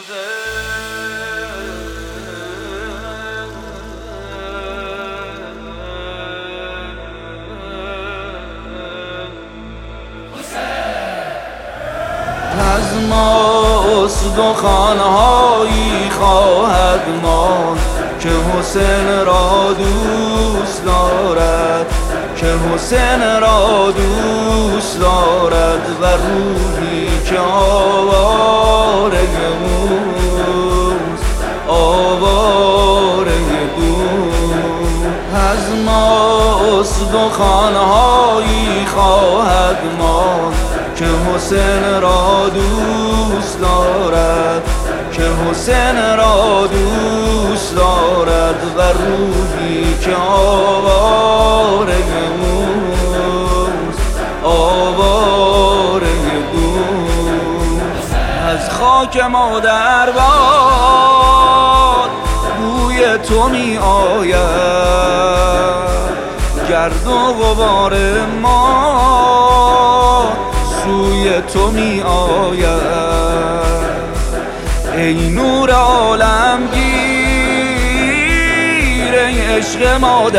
از ما استخوان‌هایی خواهد ماند که حسین را دوست دارد، که حسین را دوست دارد و روحی که آواره اوست، آواره اوست. از ما استخوان‌هایی خواهد ماند که حسین را دوست دارد، که حسین را دوست دارد و روحی که آواره اوست، آواره اوست. از خاک مادر باد بوی تو می آید، گرد و غبار ما سوی تو می آید. ای نور عالمگیر، ای عشق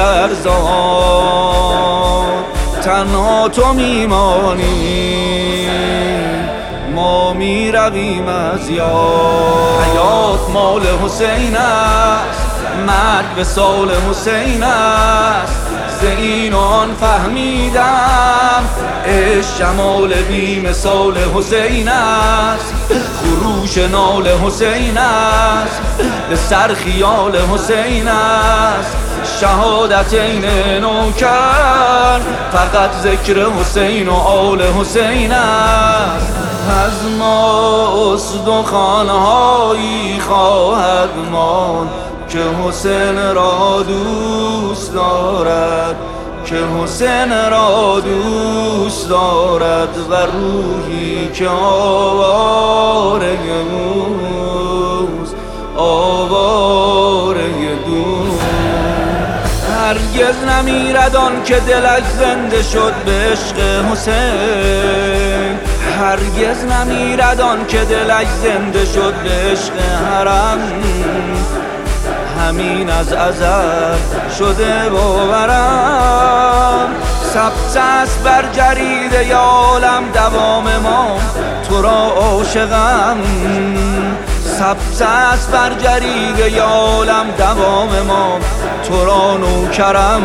مادرزاد، تنها تو میمانی، ما می رویم از یاد. حیات مال حسین است، مرگ وصال حسین است، ز این آن فهمیدم عشق جمال بی مثال حسین است. خروش نال حسین است، به سر خیال حسین است. شهادت این نوکر فقط ذکر حسین و آل حسین است. از ما استخوان‌هایی خواهد ماند که حسین را دوست دارد، که حسین را دوست دارد و روحی که آواره اوست، آواره اوست. هرگز نمیرد آن که دلش زنده شد به عشق حسین، هرگز نمیرد آن که دلش زنده شد به عشق حرم. همین از ازل شده باورم، ثبت است بر جریده عالم دوام ما تو را عاشقم. ثبت است بر جریده عالم دوام ما تو را نوکرم.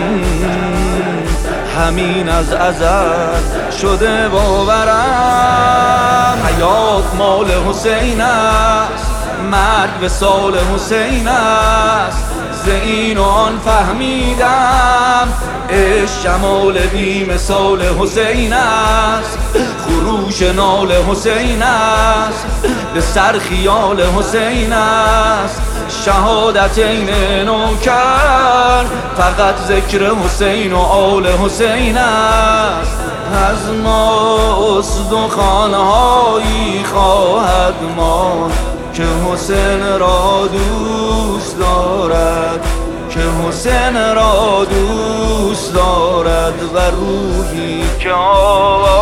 همین از ازل شده باورم. حیات مال حسین است، مرگ وصال حسین است، ز این و آن فهمیدم عشق جمال بی مثال حسین است. خروش نال حسین است، به سر خیال حسین است. شهادت این نوکر فقط ذکر حسین و آل حسین است. از ما استخوان‌هایی خواهد ماند که حسین را دوست دارد، که حسین را دوست دارد و روحی که